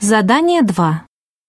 Задание 2.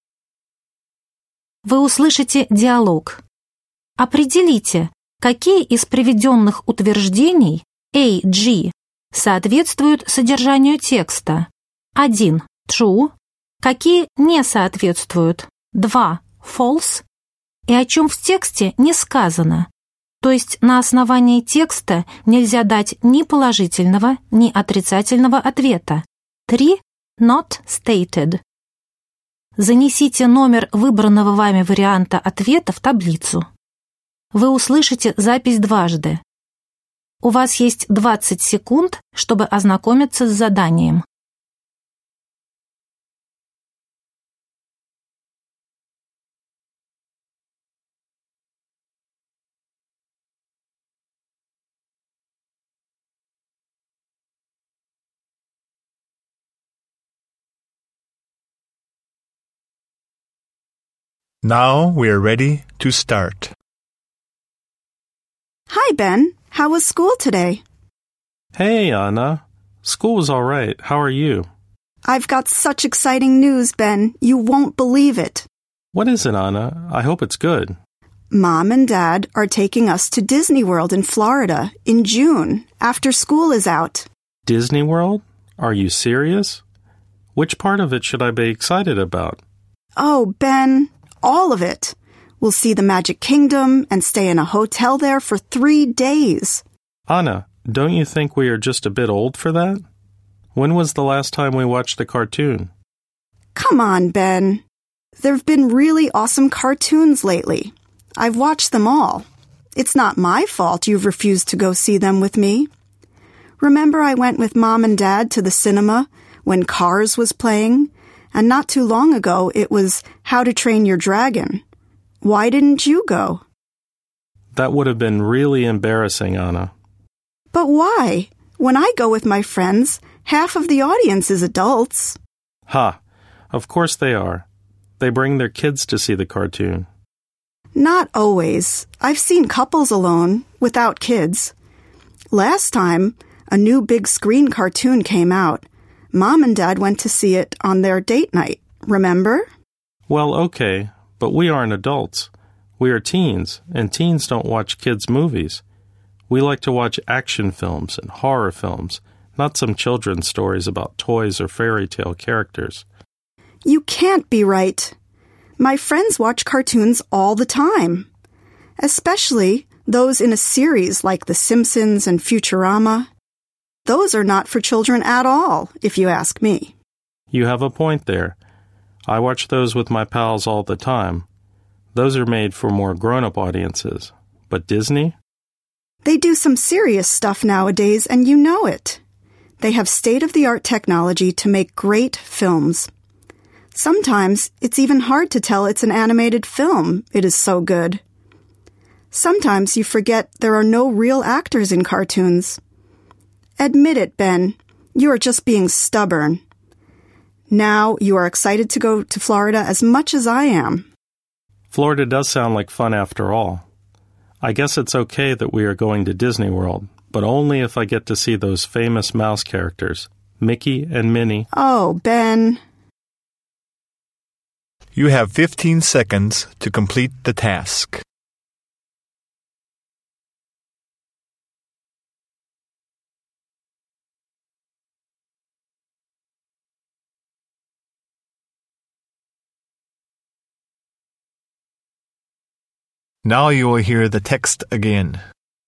Вы услышите диалог. Определите, какие из приведенных утверждений A, G соответствуют содержанию текста. 1. True. Какие не соответствуют. 2. False. И о чем в тексте не сказано. То есть на основании текста нельзя дать ни положительного, ни отрицательного ответа. 3. Not stated. Занесите номер выбранного вами варианта ответа в таблицу. Вы услышите запись дважды. У вас есть 20 секунд, чтобы ознакомиться с заданием. Now we're ready to start. Hi, Ben. How was school today? Hey, Anna. School was all right. How are you? I've got such exciting news, Ben. You won't believe it. What is it, Anna? I hope it's good. Mom and Dad are taking us to Disney World in Florida in June, after school is out. Disney World? Are you serious? Which part of it should I be excited about? Oh, Ben, all of it. We'll see the Magic Kingdom and stay in a hotel there for 3 days. Anna, don't you think we are just a bit old for that? When was the last time we watched a cartoon? Come on, Ben. There've been really awesome cartoons lately. I've watched them all. It's not my fault you've refused to go see them with me. Remember I went with Mom and Dad to the cinema when Cars was playing? And not too long ago it was How to Train Your Dragon. Why didn't you go? That would have been really embarrassing, Anna. But why? When I go with my friends, half of the audience is adults. Ha! Of course they are. They bring their kids to see the cartoon. Not always. I've seen couples alone, without kids. Last time, a new big screen cartoon came out. Mom and Dad went to see it on their date night, remember? Well, okay, but we aren't adults. We are teens, and teens don't watch kids' movies. We like to watch action films and horror films, not some children's stories about toys or fairy tale characters. You can't be right. My friends watch cartoons all the time, especially those in a series like The Simpsons and Futurama. Those are not for children at all, if you ask me. You have a point there. I watch those with my pals all the time. Those are made for more grown-up audiences. But Disney? They do some serious stuff nowadays, and you know it. They have state-of-the-art technology to make great films. Sometimes it's even hard to tell it's an animated film. It is so good. Sometimes you forget there are no real actors in cartoons. Admit it, Ben. You are just being stubborn. Now you are excited to go to Florida as much as I am. Florida does sound like fun after all. I guess it's okay that we are going to Disney World, but only if I get to see those famous mouse characters, Mickey and Minnie. Oh, Ben. You have 15 seconds to complete the task. Now you will hear the text again.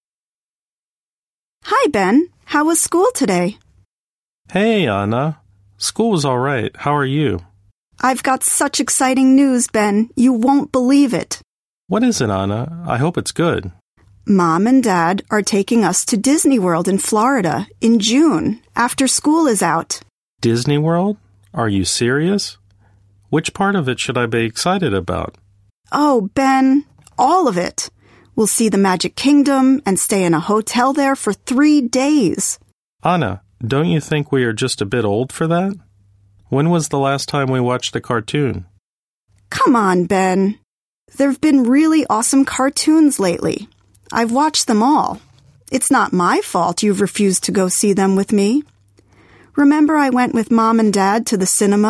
Hi, Ben. How was school today? Hey, Anna. School was all right. How are you? I've got such exciting news, Ben. You won't believe it. What is it, Anna? I hope it's good. Mom and Dad are taking us to Disney World in Florida in June, after school is out. Disney World? Are you serious? Which part of it should I be excited about? Oh, Ben, all of it. We'll see the Magic Kingdom and stay in a hotel there for 3 days. Anna, don't you think we are just a bit old for that? When was the last time we watched a cartoon? Come on, Ben. There've been really awesome cartoons lately. I've watched them all. It's not my fault you've refused to go see them with me. Remember I went with Mom and Dad to the cinema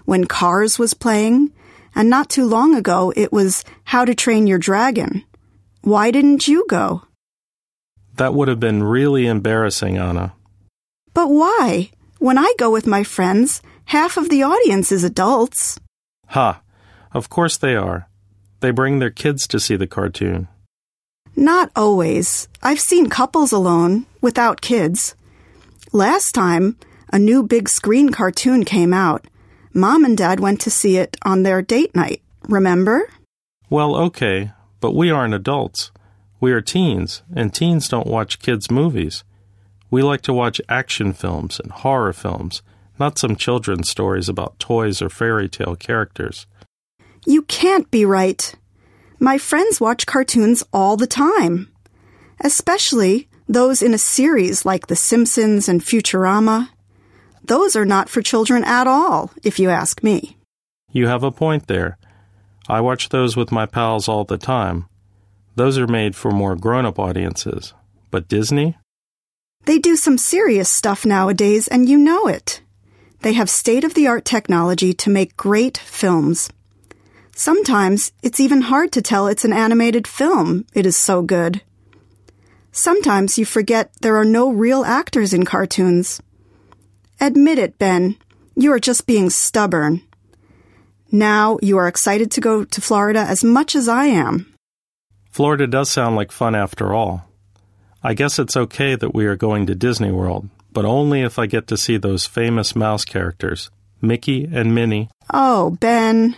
when Cars was playing, and not too long ago it was How to Train Your Dragon. Why didn't you go? That would have been really embarrassing, Anna. But why? When I go with my friends, half of the audience is adults. Ha! Of course they are. They bring their kids to see the cartoon. Not always. I've seen couples alone, without kids. Last time, a new big screen cartoon came out. Mom and Dad went to see it on their date night, remember? Well, okay, but we aren't adults. We are teens, and teens don't watch kids' movies. We like to watch action films and horror films, not some children's stories about toys or fairy tale characters. You can't be right. My friends watch cartoons all the time, especially those in a series like The Simpsons and Futurama. Those are not for children at all, if you ask me. You have a point there. I watch those with my pals all the time. Those are made for more grown-up audiences. But Disney? They do some serious stuff nowadays, and you know it. They have state-of-the-art technology to make great films. Sometimes it's even hard to tell it's an animated film. It is so good. Sometimes you forget there are no real actors in cartoons. Admit it, Ben. You are just being stubborn. Now you are excited to go to Florida as much as I am. Florida does sound like fun after all. I guess it's okay that we are going to Disney World, but only if I get to see those famous mouse characters, Mickey and Minnie. Oh, Ben.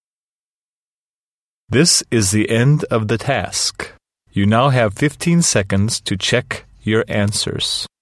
This is the end of the task. You now have 15 seconds to check your answers.